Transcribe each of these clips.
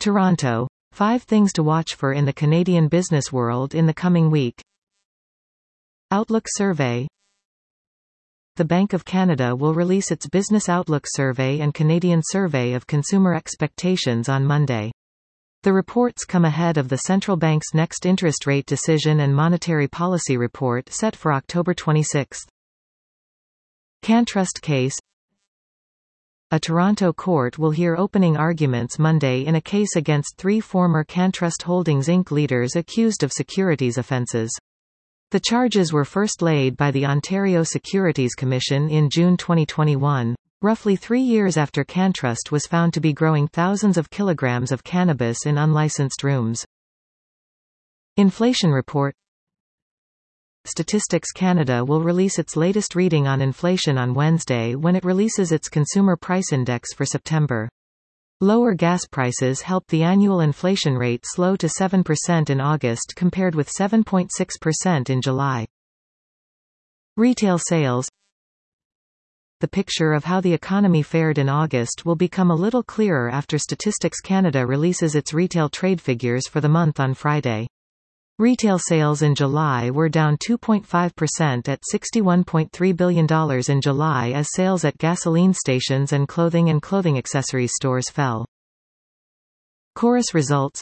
Toronto. 5 things to watch for in the Canadian business world in the coming week. Outlook Survey. The Bank of Canada will release its Business Outlook Survey and Canadian Survey of Consumer Expectations on Monday. The reports come ahead of the central bank's next interest rate decision and monetary policy report set for October 26. CanTrust case. A Toronto court will hear opening arguments Monday in a case against 3 former CanTrust Holdings Inc. leaders accused of securities offences. The charges were first laid by the Ontario Securities Commission in June 2021, roughly 3 years after CanTrust was found to be growing thousands of kilograms of cannabis in unlicensed rooms. Inflation report. Statistics Canada will release its latest reading on inflation on Wednesday when it releases its Consumer Price Index for September. Lower gas prices helped the annual inflation rate slow to 7% in August compared with 7.6% in July. Retail sales. The picture of how the economy fared in August will become a little clearer after Statistics Canada releases its retail trade figures for the month on Friday. Retail sales in July were down 2.5% at $61.3 billion in July as sales at gasoline stations and clothing accessories stores fell. Chorus results.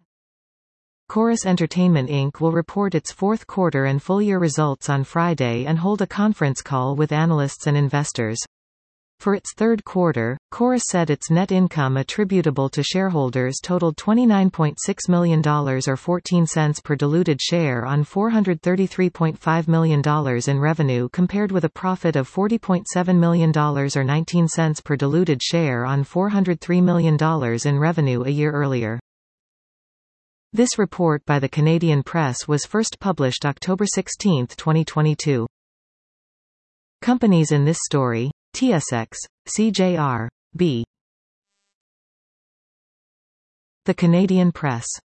Chorus Entertainment Inc. will report its fourth quarter and full-year results on Friday and hold a conference call with analysts and investors. For its third quarter, Chorus said its net income attributable to shareholders totaled $29.6 million or 14 cents per diluted share on $433.5 million in revenue compared with a profit of $40.7 million or 19 cents per diluted share on $403 million in revenue a year earlier. This report by the Canadian Press was first published October 16, 2022. Companies in this story: TSX, CJR, B. The Canadian Press.